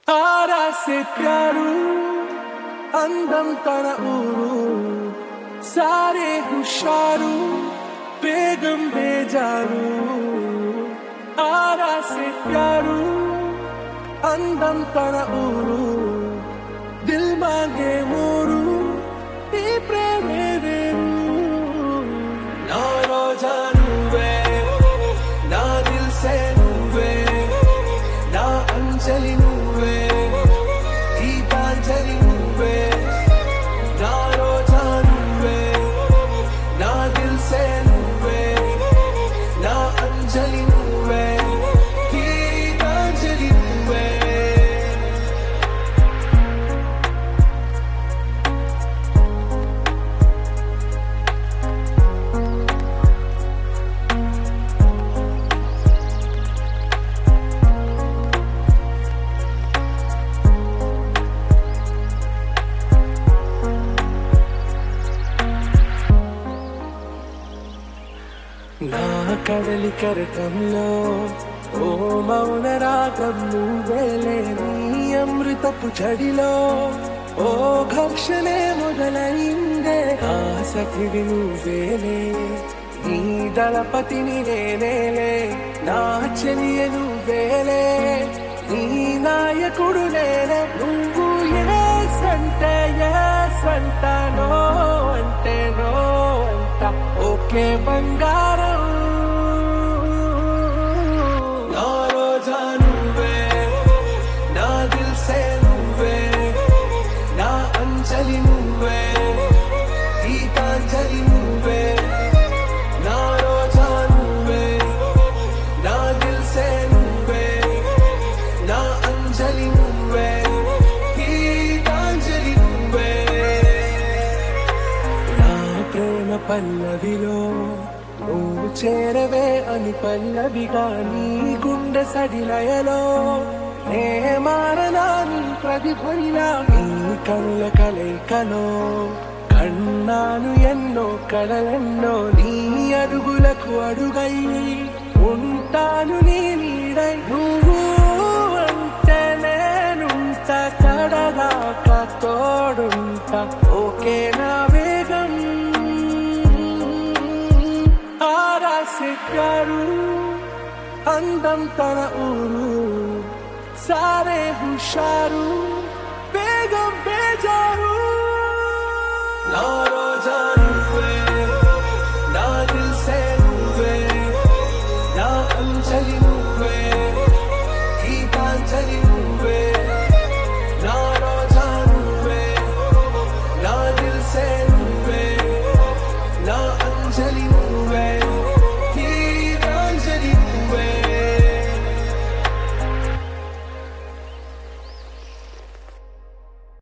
ఆరాసే ప్యారు అందం తన ఊరు సారే హుషారు బేగం బేజారు ఆరాసే ప్యారు అందం తన ఊరు దిల్ మాంగే మూరు ఈ ప్రేమే వేరు నా రోజా నువ్వే నా దిల్ సే నువ్వే నా అంజలి నువ్వే గీతాంజలి నువ్వే నా రోజా నువ్వే నా దిల్ సే నువ్వే నా అంజలి నువ్వే గీతాంజలి నువ్వే నా కడలి కరటంలో ఓ మౌన రాగం నువ్వేలే నీ అమృతపు చడిలో ఓ ఘర్షణే మొదలైందే ఆ సఖిడి నువ్వేలే నీ దళపతిని నేనేలే నా చెలియ నువ్వేలే నీ నాయకుడు నేనే నువ్వు ఏ సంట నో అంటే నో అంట ఓకే బంగారం నా రోజా నువ్వే నా దిల్ సే నువ్వే నా అంజలి నువ్వే గీతాంజలి నువ్వే నా రోజా నువ్వే నా దిల్ సే నువ్వే నా అంజలి నువ్వే గీతాంజలి నువ్వే నా ప్రేమ పల్లవిలో నువ్వు చేరవే అని పల్లవిగా నీ గుండె సడిలయలో నే మారనా నీ ప్రతిఫలిలా నీ కనుల కలయికలో కన్నాను ఎన్నో కలలెన్నో నీ అడుగులకు అడుగై ఉంటాను నీ నీడై నువ్వు అంటే నేనుంట కడదాకా తోడుంట ఓకే నా వేగం ఆరాసే ప్యారు అందం తన ఊరు సారే హుషారు బేగం బేజారు నా రోజా నువ్వే నా దిల్ సే నువ్వే నా అంజలి నువ్వే గీతాంజలి నువ్వే నా రోజా నువ్వే నా దిల్ సే నువ్వే నా అంజలి